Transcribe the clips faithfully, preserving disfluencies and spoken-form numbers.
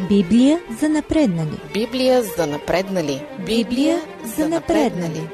Библия за напреднали. Библия за напреднали. Библия за напреднали.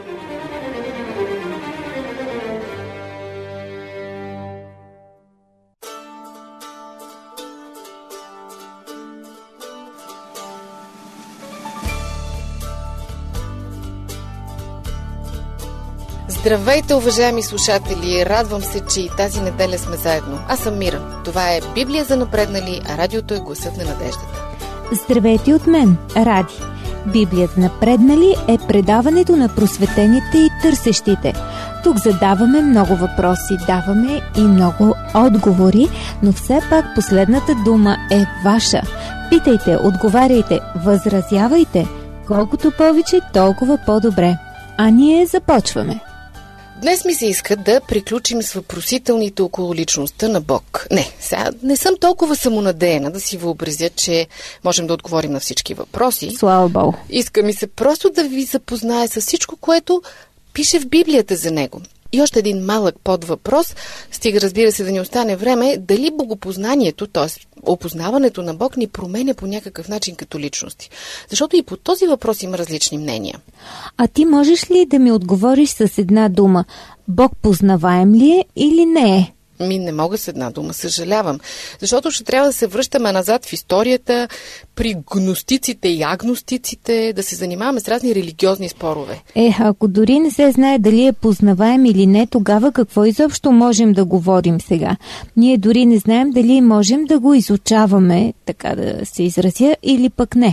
Здравейте, уважаеми слушатели! Радвам се, че и тази неделя сме заедно. Аз съм Мира. Това е Библия за напреднали, а радиото е гласът на надеждата. Здравейте от мен, Ради. Библия за напреднали е предаването на просветените и търсещите. Тук задаваме много въпроси, даваме и много отговори, но все пак последната дума е ваша. Питайте, отговаряйте, възразявайте. Колкото повече, толкова по-добре. А ние започваме. Днес ми се иска да приключим с въпросителните около личността на Бог. Не, сега не съм толкова самонадеяна да си въобразя, че можем да отговорим на всички въпроси. Слава Богу. Иска ми се просто да ви запозная с всичко, което пише в Библията за него. И още един малък подвъпрос, стига разбира се да ни остане време, дали богопознанието, т.е. опознаването на Бог ни променя по някакъв начин като личности. Защото и по този въпрос има различни мнения. А ти можеш ли да ми отговориш с една дума? Бог познаваем ли е или не е? Ми не мога с една дума, съжалявам. Защото ще трябва да се връщаме назад в историята, при гностиците и агностиците, да се занимаваме с разни религиозни спорове. Е, ако дори не се знае дали е познаваем или не, тогава какво изобщо можем да говорим сега? Ние дори не знаем дали можем да го изучаваме, така да се изразя, или пък не.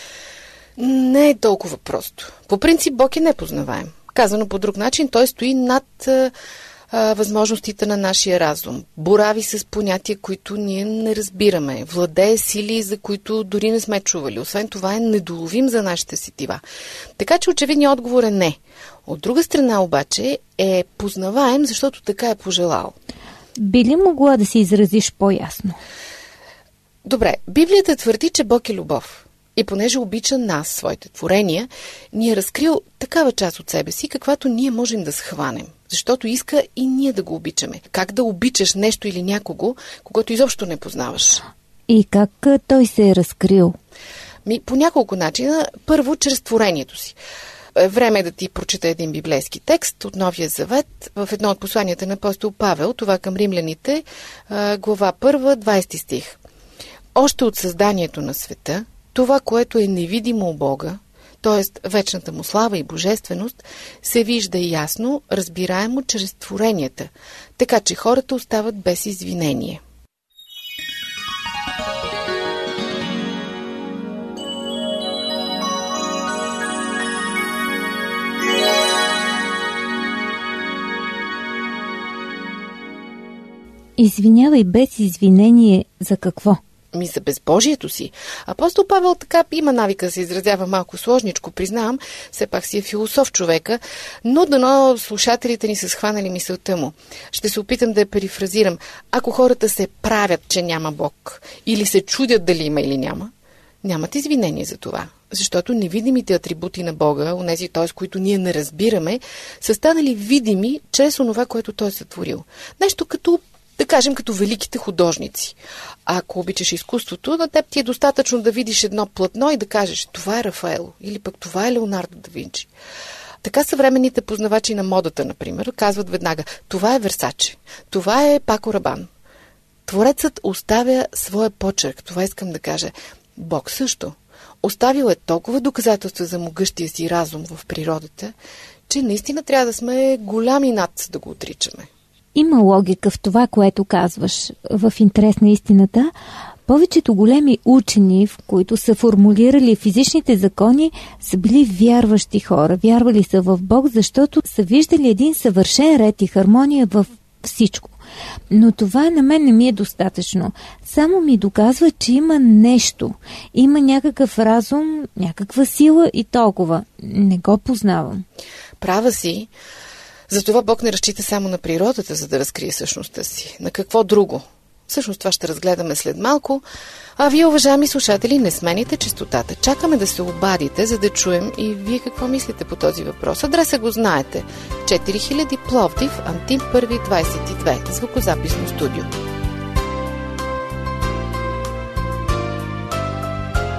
Не е толкова просто. По принцип Бог е непознаваем. Казано по друг начин, той стои над възможностите на нашия разум. Борави с понятия, които ние не разбираме. Владее сили, за които дори не сме чували. Освен това е недоловим за нашите сетива. Така че очевидният отговор е не. От друга страна обаче е познаваем, защото така е пожелал. Би ли могла да се изразиш по-ясно? Добре, Библията твърди, че Бог е любов. И понеже обича нас, своите творения, ни е разкрил такава част от себе си, каквато ние можем да схванем. Защото иска и ние да го обичаме. Как да обичаш нещо или някого, когато изобщо не познаваш? И как той се е разкрил? Ми, по няколко начина. Първо, чрез творението си. Време е да ти прочита един библейски текст от Новия Завет в едно от посланията на апостол Павел, това към римляните, глава първа, двайсети стих. Още от създанието на света, това, което е невидимо у Бога, т.е. вечната му слава и божественост, се вижда ясно, разбираемо чрез творенията, така че хората остават без извинение. Извинявай, без извинение за какво? Ми за безбожието си. Апостол Павел така има навика да се изразява малко сложничко, признавам, все пак си е философ човека, но дано слушателите ни са схванали мисълта му. Ще се опитам да я перифразирам. Ако хората се правят, че няма Бог, или се чудят дали има или няма, нямат извинение за това. Защото невидимите атрибути на Бога, онези, т.е. които ние не разбираме, са станали видими чрез онова, което Той е сътворил. Нещо като да кажем, като великите художници. А ако обичаш изкуството, на теб ти е достатъчно да видиш едно платно и да кажеш, това е Рафаело, или пък това е Леонардо да Винчи. Така съвременните познавачи на модата, например, казват веднага, това е Версаче, това е Пако Рабан. Творецът оставя своя почерк, това искам да кажа. Бог също. Оставил е толкова доказателства за могъщия си разум в природата, че наистина трябва да сме голями над да го отричаме. Има логика в това, което казваш. В интерес на истината, повечето големи учени, в които са формулирали физичните закони, са били вярващи хора. Вярвали са в Бог, защото са виждали един съвършен ред и хармония в всичко. Но това на мен не ми е достатъчно. Само ми доказва, че има нещо. Има някакъв разум, някаква сила и толкова. Не го познавам. Права си. Затова Бог не разчита само на природата, за да разкрие същността си. На какво друго? Всъщност това ще разгледаме след малко. А вие, уважаеми слушатели, не смените честотата. Чакаме да се обадите, за да чуем и вие какво мислите по този въпрос. Адреса го знаете. четири хиляди Пловдив, Антим първи, двайсет и две. Звукозаписно студио.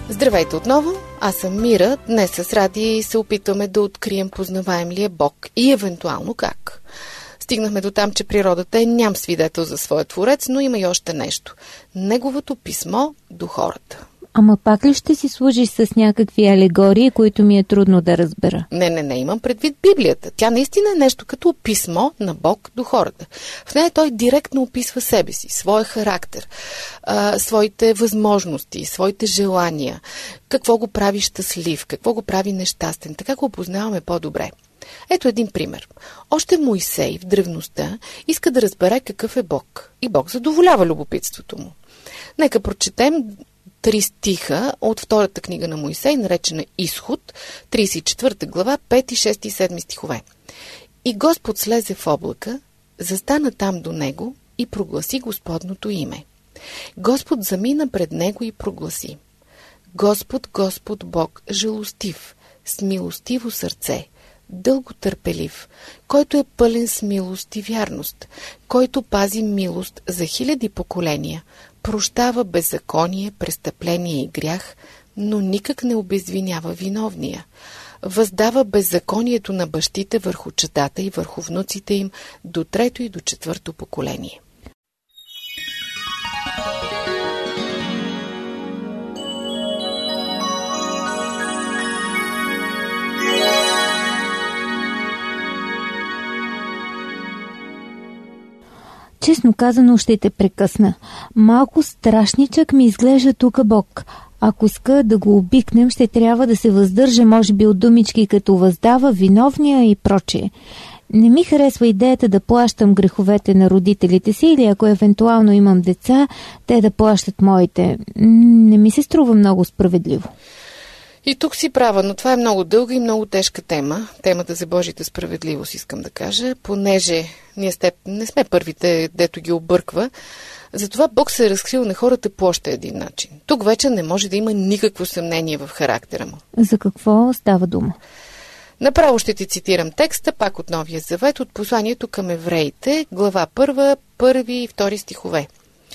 Здравейте отново, аз съм Мира. Днес с Ради се опитваме да открием познаваем ли е Бог и евентуално как. Стигнахме до там, че природата е ням свидетел за своя творец, но има и още нещо. Неговото писмо до хората. Ама пак ли ще си служиш с някакви алегории, които ми е трудно да разбера? Не, не, не, имам предвид Библията. Тя наистина е нещо като писмо на Бог до хората. В нея той директно описва себе си, своя характер, а, своите възможности, своите желания, какво го прави щастлив, какво го прави нещастен. Така го опознаваме по-добре. Ето един пример. Още Моисей в древността иска да разбере какъв е Бог. И Бог задоволява любопитството му. Нека прочетем три стиха от втората книга на Моисей, наречена Изход, тридесет и четвърта глава, пети, шести и седми стихове. И Господ слезе в облака, застана там до него и прогласи Господното име. Господ замина пред него и прогласи: Господ, Господ Бог, жалостив, с милостиво сърце, дълго търпелив, който е пълен с милост и вярност, който пази милост за хиляди поколения, прощава беззаконие, престъпление и грях, но никак не обезвинява виновния. Въздава беззаконието на бащите върху чадата и върху внуците им до трето и до четвърто поколение. Честно казано ще те прекъсна. Малко страшничък ми изглежда тук Бог. Ако иска да го обикнем, ще трябва да се въздържа, може би, от думички като въздава, виновния и прочее. Не ми харесва идеята да плащам греховете на родителите си или ако евентуално имам деца, те да плащат моите. Не ми се струва много справедливо. И тук си права, но това е много дълга и много тежка тема. Темата за Божията справедливост, искам да кажа, понеже ние с теб не сме първите, дето ги обърква. Затова Бог се е разкрил на хората по още един начин. Тук вече не може да има никакво съмнение в характера му. За какво става дума? Направо ще ти цитирам текста, пак от Новия завет, от посланието към евреите, глава първа, първи и втори стихове.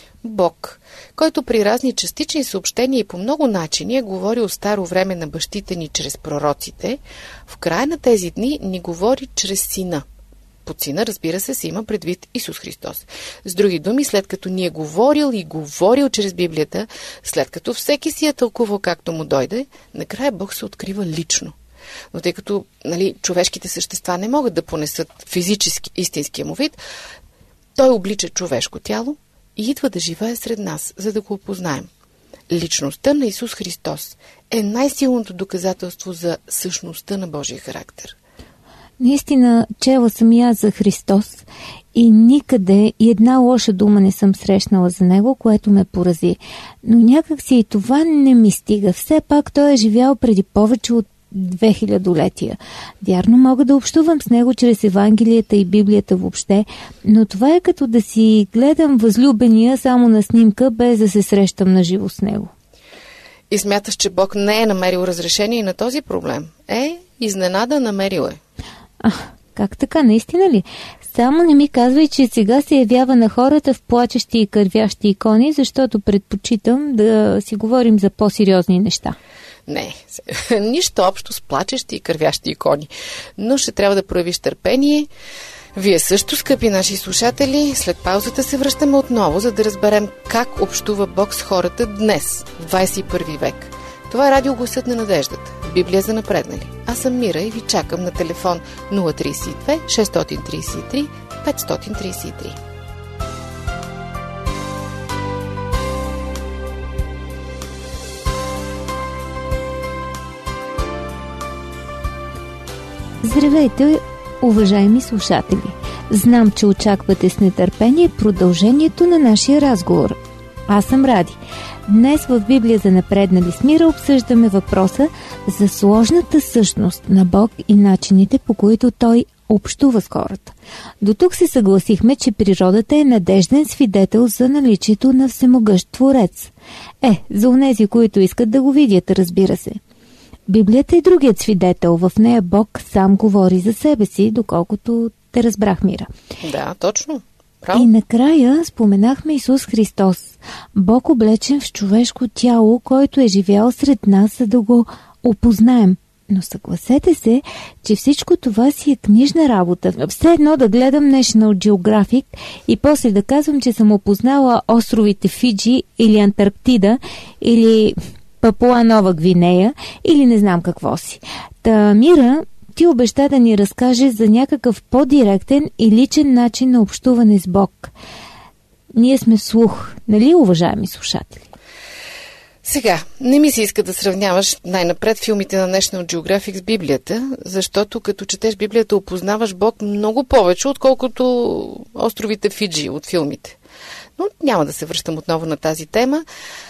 Бог, който при разни частични съобщения и по много начини е говорил старо време на бащите ни чрез пророците, в края на тези дни ни говори чрез Сина. Под Сина, разбира се, се има предвид Исус Христос. С други думи, след като ни е говорил и говорил чрез Библията, след като всеки си е тълкувал както му дойде, накрая Бог се открива лично. Но тъй като нали, човешките същества не могат да понесат физически истинския му вид, той облича човешко тяло и идва да живее сред нас, за да го опознаем. Личността на Исус Христос е най-силното доказателство за същността на Божия характер. Наистина, чела съм и аз за Христос и никъде и една лоша дума не съм срещнала за него, което ме порази. Но някак си и това не ми стига. Все пак той е живял преди повече от две хилядолетия. Вярно, мога да общувам с него чрез Евангелията и Библията въобще, но това е като да си гледам възлюбения само на снимка, без да се срещам на живо с него. И смяташ, че Бог не е намерил разрешение на този проблем? Е, изненада намерил е. А, как така, наистина ли? Само не ми казвай, че сега се явява на хората в плачещи и кървящи икони, защото предпочитам да си говорим за по-сериозни неща. Не, нищо общо с плачещи и кървящи икони. Но ще трябва да проявиш търпение. Вие също, скъпи наши слушатели, след паузата се връщаме отново, за да разберем как общува Бог с хората днес, в двадесет и първи век. Това е радио Гласът на надеждата, Библия за напреднали. Аз съм Мира и ви чакам на телефон нула три две шест три три пет три три. Здравейте, уважаеми слушатели! Знам, че очаквате с нетърпение продължението на нашия разговор. Аз съм Ради. Днес в Библия за напреднали с Мира обсъждаме въпроса за сложната същност на Бог и начините, по които Той общува с хората. До тук се съгласихме, че природата е надежден свидетел за наличието на всемогъщ Творец. Е, за онези, които искат да го видят, разбира се. Библията е другият свидетел. В нея Бог сам говори за себе си, доколкото те разбрах, Мира. Да, точно. Право? И накрая споменахме Исус Христос, Бог облечен в човешко тяло, който е живял сред нас, за да го опознаем. Но съгласете се, че всичко това си е книжна работа. Все едно да гледам National Geographic и после да казвам, че съм опознала островите Фиджи или Антарктида или Папуа Нова Гвинея или не знам какво си. Та, Мира, ти обеща да ни разкаже за някакъв по-директен и личен начин на общуване с Бог. Ние сме вслух, нали, уважаеми слушатели? Сега, не ми се иска да сравняваш най-напред филмите на National Geographic с Библията, защото като четеш Библията опознаваш Бог много повече, отколкото островите Фиджи от филмите. Но няма да се връщам отново на тази тема.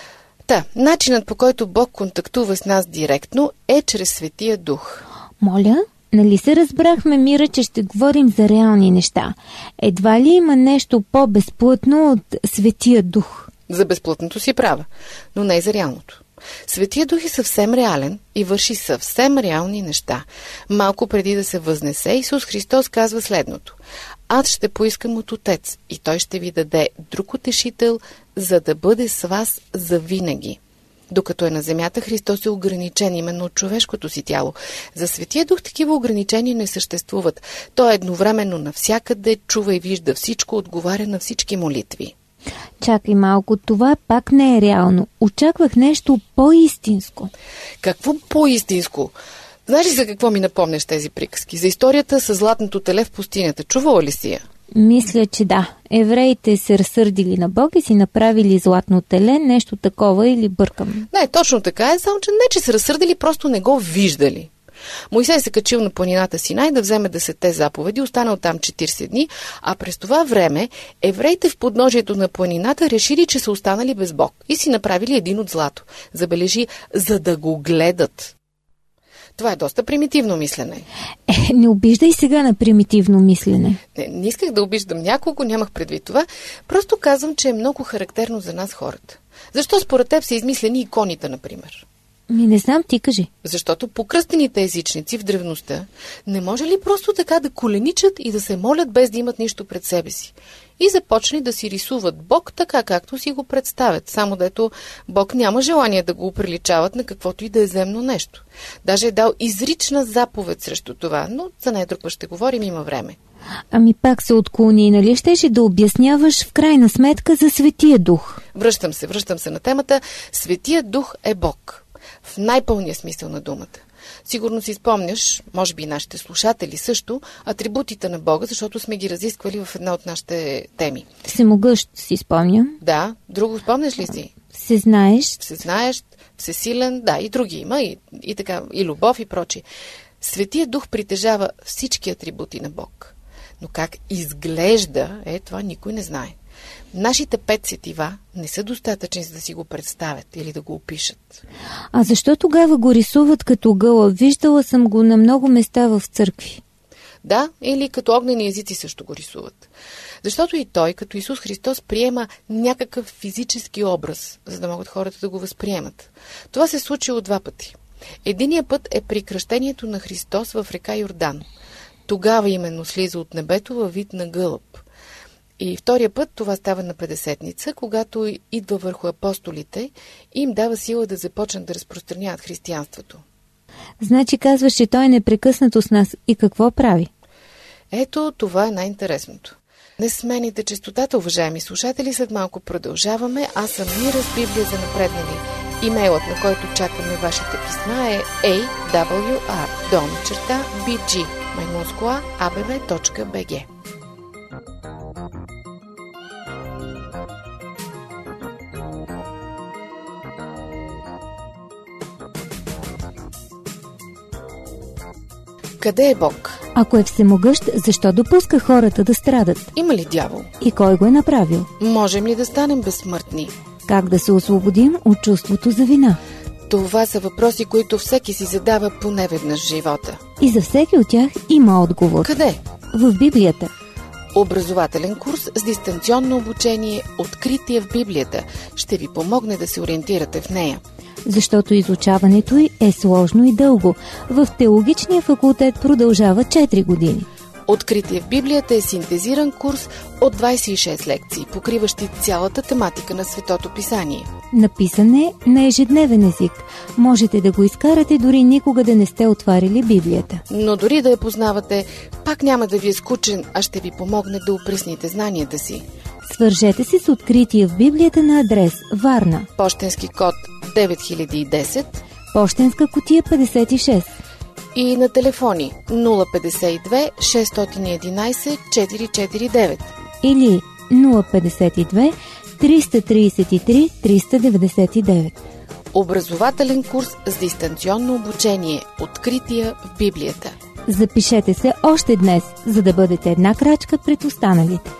Та, начинът, по който Бог контактува с нас директно, е чрез Светия Дух. Моля? Нали се разбрахме, Мира, че ще говорим за реални неща? Едва ли има нещо по-безплътно от Светия Дух? За безплътното си права, но не и за реалното. Светия Дух е съвсем реален и върши съвсем реални неща. Малко преди да се възнесе, Исус Христос казва следното: аз ще поискам от Отец и Той ще ви даде друг утешител, за да бъде с вас завинаги. Докато е на земята, Христос е ограничен именно от човешкото си тяло. За Светия Дух такива ограничения не съществуват. Той е едновременно навсякъде, чува и вижда всичко, отговаря на всички молитви. Чакай малко, това пак не е реално. Очаквах нещо по-истинско. Какво по-истинско? Знаеш ли за какво ми напомняш тези приказки? За историята с златното теле в пустинята. Чувала ли си я? Мисля, че да. Евреите се разсърдили на Бог и си направили златно теле, нещо такова, или бъркам? Не, точно така е, само че не, че се разсърдили, просто не го виждали. Мойсей се качил на планината Синай да вземе десетте заповеди, останал там четиридесет дни, а през това време евреите в подножието на планината решили, че са останали без Бог и си направили един от злато. Забележи, за да го гледат. Това е доста примитивно мислене. Е, не обиждай сега на примитивно мислене. Не, не исках да обиждам някого, нямах предвид това. Просто казвам, че е много характерно за нас хората. Защо според теб са измислени иконите, например? Ми не знам, ти кажи. Защото покръстените езичници в древността не може ли просто така да коленичат и да се молят без да имат нищо пред себе си? И започнали да си рисуват Бог така, както си го представят. Само дето Бог няма желание да го оприличават на каквото и да е земно нещо. Даже е дал изрична заповед срещу това, но за нея друг път ще говорим, има време. Ами пак се отклони, нали щеше да обясняваш в крайна сметка за Светия Дух? Връщам се, връщам се на темата. Светия Дух е Бог. В най-пълния смисъл на думата. Сигурно си спомняш, може би и нашите слушатели също, атрибутите на Бога, защото сме ги разисквали в една от нашите теми. Всемогъщ си спомням. Да, друго спомняш ли си? Всезнаещ. Всезнаещ, всесилен, да, и други има, и, и така, и любов и прочи. Светия Дух притежава всички атрибути на Бог. Но как изглежда, е, това никой не знае. Нашите пет сетива не са достатъчни, за да си го представят или да го опишат. А защо тогава го рисуват като гълъб? Виждала съм го на много места в църкви. Да, или като огнени езици също го рисуват. Защото и той, като Исус Христос, приема някакъв физически образ, за да могат хората да го възприемат. Това се случило два пъти. Единият път е при кръщението на Христос в река Йордан. Тогава именно слиза от небето във вид на гълъб. И втория път това става на Петдесетница, когато идва върху апостолите и им дава сила да започнат да разпространяват християнството. Значи казваш, че той е непрекъснато с нас. И какво прави? Ето, това е най-интересното. Не смените честотата, уважаеми слушатели, след малко продължаваме. Аз съм Мира с Библия за напреднали. Имейлът, на който чакаме вашите писма, е ей дабъл ю ар долна черта би джи маймунско а а б б точка б г. Къде е Бог? Ако е всемогъщ, защо допуска хората да страдат? Има ли дявол? И кой го е направил? Можем ли да станем безсмъртни? Как да се освободим от чувството за вина? Това са въпроси, които всеки си задава поне веднъж в живота. И за всеки от тях има отговор. Къде? В Библията. Образователен курс с дистанционно обучение "Откритие в Библията" ще ви помогне да се ориентирате в нея. Защото изучаването й е сложно и дълго. В теологичния факултет продължава четири години. Откритие в Библията е синтезиран курс от двадесет и шест лекции, покриващи цялата тематика на Светото писание. Написан е на ежедневен език. Можете да го изкарате дори никога да не сте отварили Библията. Но дори да я познавате, пак няма да ви е скучен, а ще ви помогне да опресните знанията си. Свържете се с Откритие в Библията на адрес Варна. Пощенски код девет хиляди и десет, пощенска кутия петдесет и шест и на телефони нула петдесет и две шестстотин и единадесет четиристотин и сорок и девет или нула петдесет и две триста тридесет и три триста деветдесет и девет. Образователен курс с дистанционно обучение. Открития в Библията. Запишете се още днес, за да бъдете една крачка пред останалите.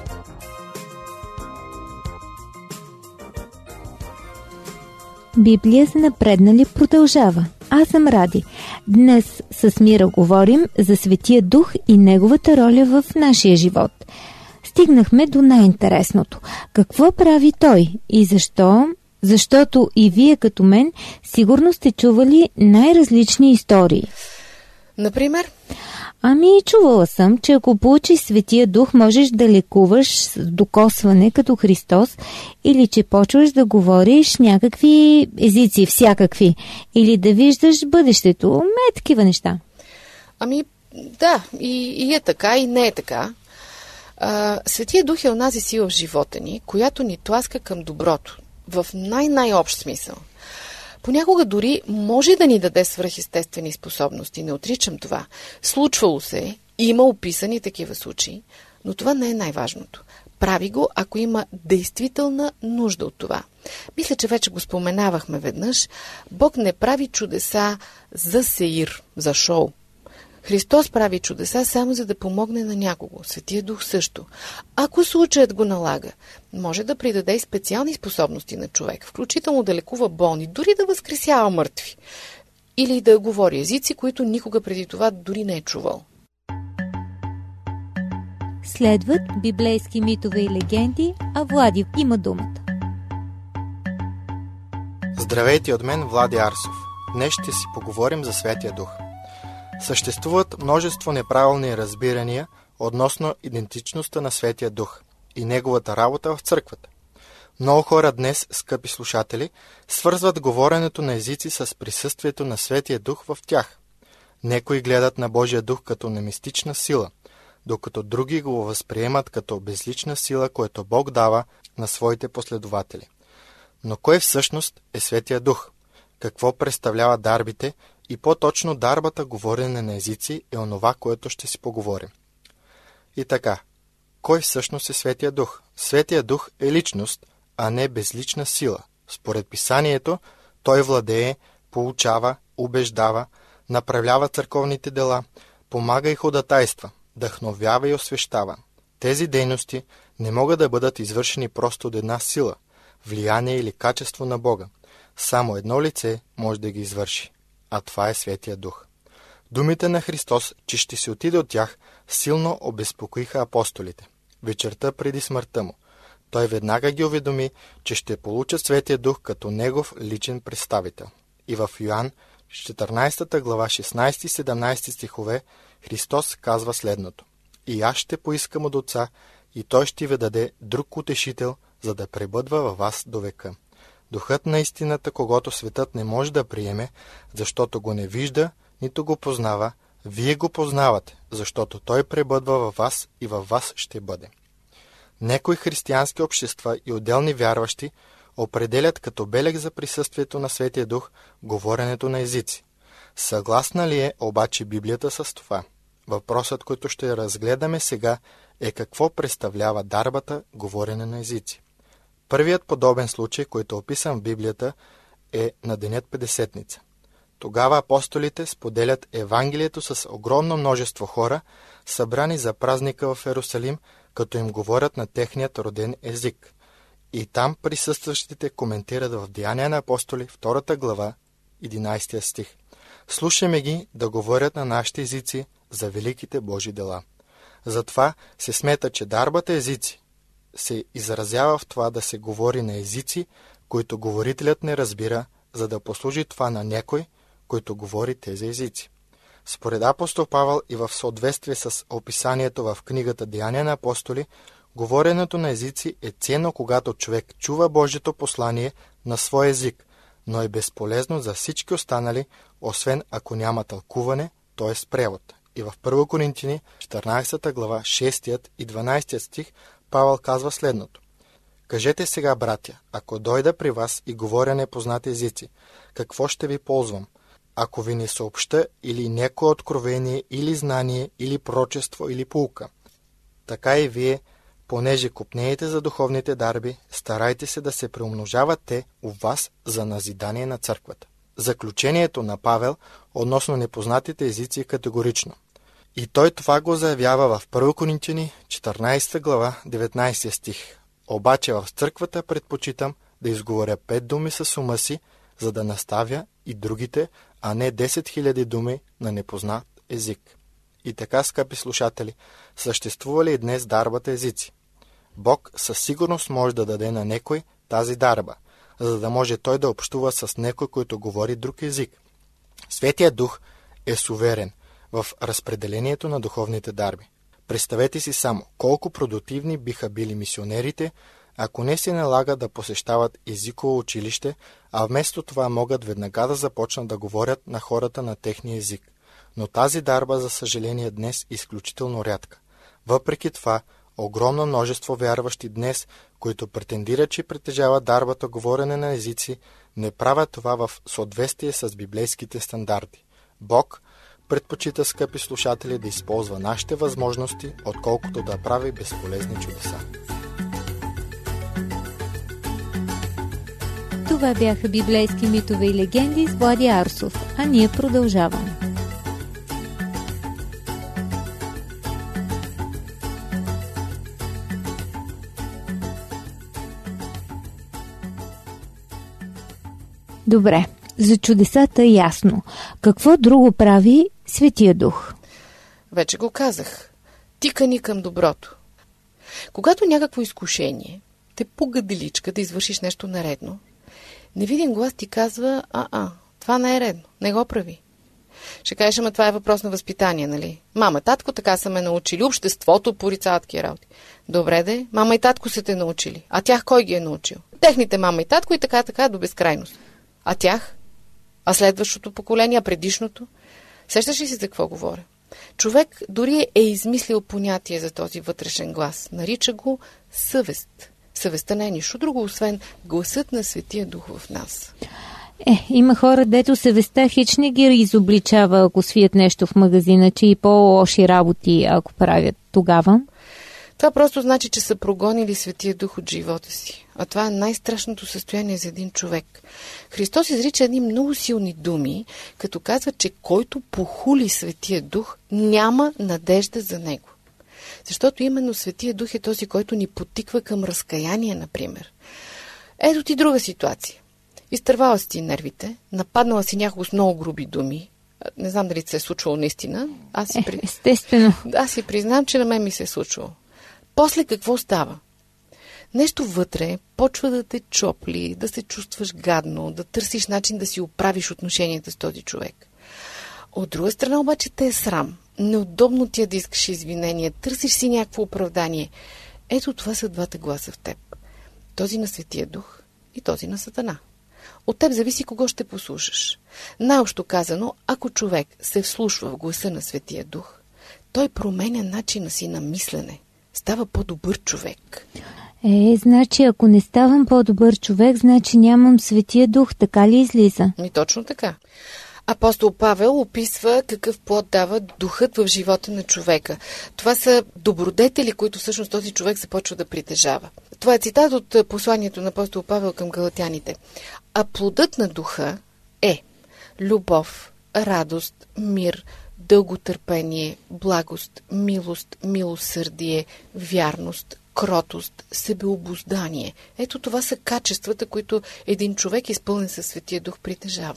Библия за напреднали продължава. Аз съм Ради. Днес с Мира говорим за Светия Дух и неговата роля в нашия живот. Стигнахме до най-интересното. Какво прави той и защо? Защото и вие като мен сигурно сте чували най-различни истории. Например? Ами, чувала съм, че ако получиш Светия Дух, можеш да лекуваш с докосване като Христос, или че почваш да говориш някакви езици, всякакви, или да виждаш бъдещето. Ме такива неща. Ами, да, и, и е така, и не е така. А, Светия Дух е онази сила в живота ни, която ни тласка към доброто, в най-най-общ смисъл. Понякога дори може да ни даде свръхестествени способности, не отричам това. Случвало се, има описани такива случаи, но това не е най-важното. Прави го, ако има действителна нужда от това. Мисля, че вече го споменавахме веднъж. Бог не прави чудеса за сеир, за шоу. Христос прави чудеса само за да помогне на някого. Светия Дух също. Ако случаят го налага, може да придаде и специални способности на човек, включително да лекува болни, дори да възкресява мъртви. Или да говори езици, които никога преди това дори не е чувал. Следват библейски митове и легенди, а Влади има думата. Здравейте от мен, Влади Арсов. Днес ще си поговорим за Светия Дух. Съществуват множество неправилни разбирания относно идентичността на Светия Дух и неговата работа в църквата. Много хора днес, скъпи слушатели, свързват говоренето на езици с присъствието на Светия Дух в тях. Некои гледат на Божия Дух като на мистична сила, докато други го възприемат като безлична сила, която Бог дава на своите последователи. Но кой всъщност е Светия Дух? Какво представлява дарбите? И по-точно дарбата говорене на езици е онова, което ще си поговорим. И така, кой всъщност е Светия Дух? Светия Дух е личност, а не безлична сила. Според Писанието, той владее, получава, убеждава, направлява църковните дела, помага и ходатайства, вдъхновява и освещава. Тези дейности не могат да бъдат извършени просто от една сила, влияние или качество на Бога. Само едно лице може да ги извърши, а това е Светия Дух. Думите на Христос, че ще се отиде от тях, силно обезпокоиха апостолите. Вечерта преди смъртта му, той веднага ги уведоми, че ще получат Светия Дух като негов личен представител. И в Йоан, четиринадесета глава, шестнадесети и седемнадесети стихове, Христос казва следното: „И аз ще поискам от Отца, и Той ще ви даде друг утешител, за да пребъдва във вас до века. Духът на истината, когото светът не може да приеме, защото го не вижда, нито го познава, вие го познавате, защото той пребъдва във вас и във вас ще бъде“. Некои християнски общества и отделни вярващи определят като белег за присъствието на Светия Дух говоренето на езици. Съгласна ли е обаче Библията с това? Въпросът, който ще разгледаме сега, е какво представлява дарбата говорене на езици. Първият подобен случай, който е описан в Библията, е на денят Петдесетница. Тогава апостолите споделят Евангелието с огромно множество хора, събрани за празника в Йерусалим, като им говорят на техният роден език. И там присъстващите коментират в Деяния на апостоли, втората глава, единадесети стих. „Слушаме ги да говорят на нашите езици за великите Божи дела“. Затова се смята, че дарбата езици се изразява в това да се говори на езици, които говорителят не разбира, за да послужи това на някой, който говори тези езици. Според апостол Павел и в съответствие с описанието в книгата Деяния на апостоли, говоренето на езици е ценно, когато човек чува Божието послание на свой език, но е безполезно за всички останали, освен ако няма тълкуване, т.е. превод. И в първа Коринтини, четиринадесета глава, шести и дванадесети стих, Павел казва следното. Кажете сега, братя, ако дойда при вас и говоря непознати езици, какво ще ви ползвам? Ако ви не съобща или некое откровение, или знание, или пророчество, или поука. Така и вие, понеже копнеете за духовните дарби, старайте се да се преумножават те у вас за назидание на църквата. Заключението на Павел относно непознатите езици е категорично. И той това го заявява в първа Коринтини, четиринадесета глава, деветнадесети стих. Обаче в църквата предпочитам да изговоря пет думи с ума си, за да наставя и другите, а не десет хиляди думи на непознат език. И така, скъпи слушатели, съществува ли и днес дарбата езици? Бог със сигурност може да даде на некой тази дарба, за да може той да общува с некой, който говори друг език. Светият Дух е суверен в разпределението на духовните дарби. Представете си само колко продуктивни биха били мисионерите, ако не се налага да посещават езиково училище, а вместо това могат веднага да започнат да говорят на хората на техния език. Но тази дарба, за съжаление, днес е изключително рядка. Въпреки това, огромно множество вярващи днес, които претендират, че притежават дарбата говорене на езици, не правят това в съответствие с библейските стандарти. Бог предпочита, скъпи слушатели, да използва нашите възможности, отколкото да прави безполезни чудеса. Това бяха библейски митове и легенди с Влади Арсов, а ние продължаваме. Добре, за чудесата ясно. Какво друго прави Светия Дух? Вече го казах. Тика ни към доброто. Когато някакво изкушение те пуга деличка да извършиш нещо наредно, невидим глас ти казва, а-а, това не е редно, не го прави. Ще кажеш, ама това е въпрос на възпитание, нали? Мама, татко така са ме научили, обществото порицава такива работи. Добре де, мама и татко са те научили. А тях кой ги е научил? Техните мама и татко и така, така до безкрайност. А тях? А следващото поколение, а предишното? Сещаш ли си за какво говоря? Човек дори е измислил понятие за този вътрешен глас. Нарича го съвест. Съвестта не е нищо друго, освен гласът на Светия Дух в нас. Е, има хора, дето съвестта хич не ги изобличава, ако свият нещо в магазина, че и по-лоши работи, ако правят тогава. Това просто значи, че са прогонили Светия Дух от живота си. А това е най-страшното състояние за един човек. Христос изрича едни много силни думи, като казва, че който похули Светия Дух, няма надежда за него. Защото именно Светия Дух е този, който ни подтиква към разкаяние, например. Ето ти друга ситуация. Изтървала си ти нервите, нападнала си някого с много груби думи. Не знам дали се е случвало наистина. Аз си, е, при... естествено. Аз си признам, че на мен ми се е случвало. После какво става? Нещо вътре почва да те чопли, да се чувстваш гадно, да търсиш начин да си оправиш отношенията с този човек. От друга страна обаче те е срам. Неудобно ти е да искаш извинение, търсиш си някакво оправдание. Ето това са двата гласа в теб. Този на Светия Дух и този на Сатана. От теб зависи кого ще послушаш. Най-общо казано, ако човек се вслушва в гласа на Светия Дух, той променя начина си на мислене. Става по-добър човек. Е, значи, ако не ставам по-добър човек, значи нямам Светия Дух, така ли излиза? Ми точно така. Апостол Павел описва какъв плод дава духът в живота на човека. Това са добродетели, които всъщност този човек започва да притежава. Това е цитат от посланието на апостол Павел към галатяните. А плодът на духа е любов, радост, мир, дълготърпение, благост, милост, милосърдие, вярност, кротост, себеобуздание. Ето това са качествата, които един човек, изпълнен със Светия Дух, притежава.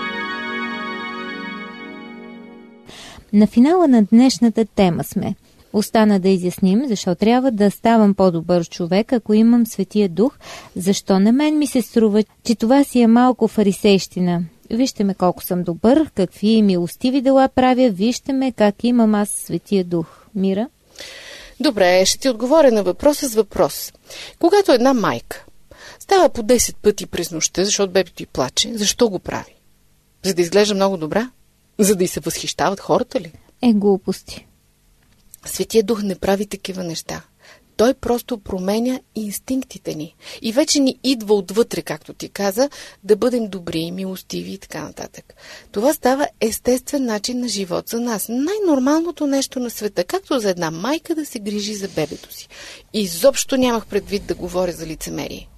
На финала на днешната тема сме. Остана да изясним, защо трябва да ставам по-добър човек, ако имам Светия Дух, защо на мен ми се струва, че това си е малко фарисейщина. Вижте ме колко съм добър, какви милостиви дела правя, вижте ме как имам аз Светия Дух. Мира? Добре, ще ти отговоря на въпроса с въпрос. Когато една майка става по десет пъти през нощта, защото бебето й плаче, защо го прави? За да изглежда много добра? За да й се възхищават хората ли? Е, глупости. Светия Дух не прави такива неща. Той просто променя инстинктите ни. И вече ни идва отвътре, както ти каза, да бъдем добри, милостиви и така нататък. Това става естествен начин на живот за нас. Най-нормалното нещо на света, както за една майка да се грижи за бебето си. Изобщо нямах предвид да говоря за лицемерие.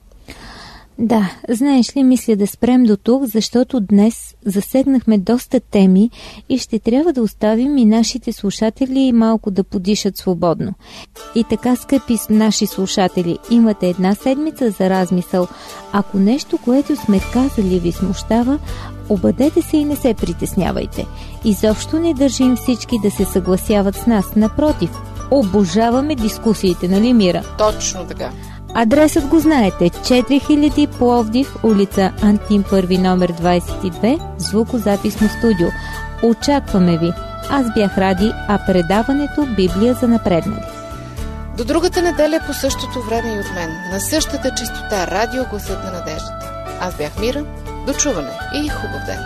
Да, знаеш ли, мисля да спрем до тук, защото днес засегнахме доста теми и ще трябва да оставим и нашите слушатели малко да подишат свободно. И така, скъпи наши слушатели, имате една седмица за размисъл. Ако нещо, което сме казали, ви смущава, обадете се и не се притеснявайте. Изобщо не държим всички да се съгласяват с нас. Напротив, обожаваме дискусиите, нали, Мира? Точно така. Адресът го знаете. четири хиляди Пловдив, улица Антим първи, номер двадесет и две, звукозаписно студио. Очакваме ви. Аз бях Ради, а предаването Библия за напреднали. До другата неделя по същото време и от мен. На същата честота, радио Гласът на надеждата. Аз бях Мира. До чуване и хубав ден.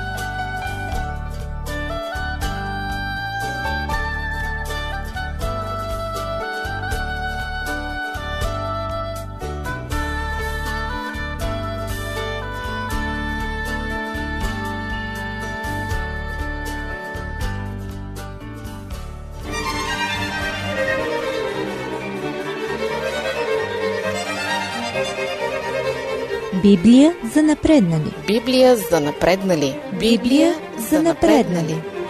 Библия за напреднали. Библия за напреднали. Библия за напреднали.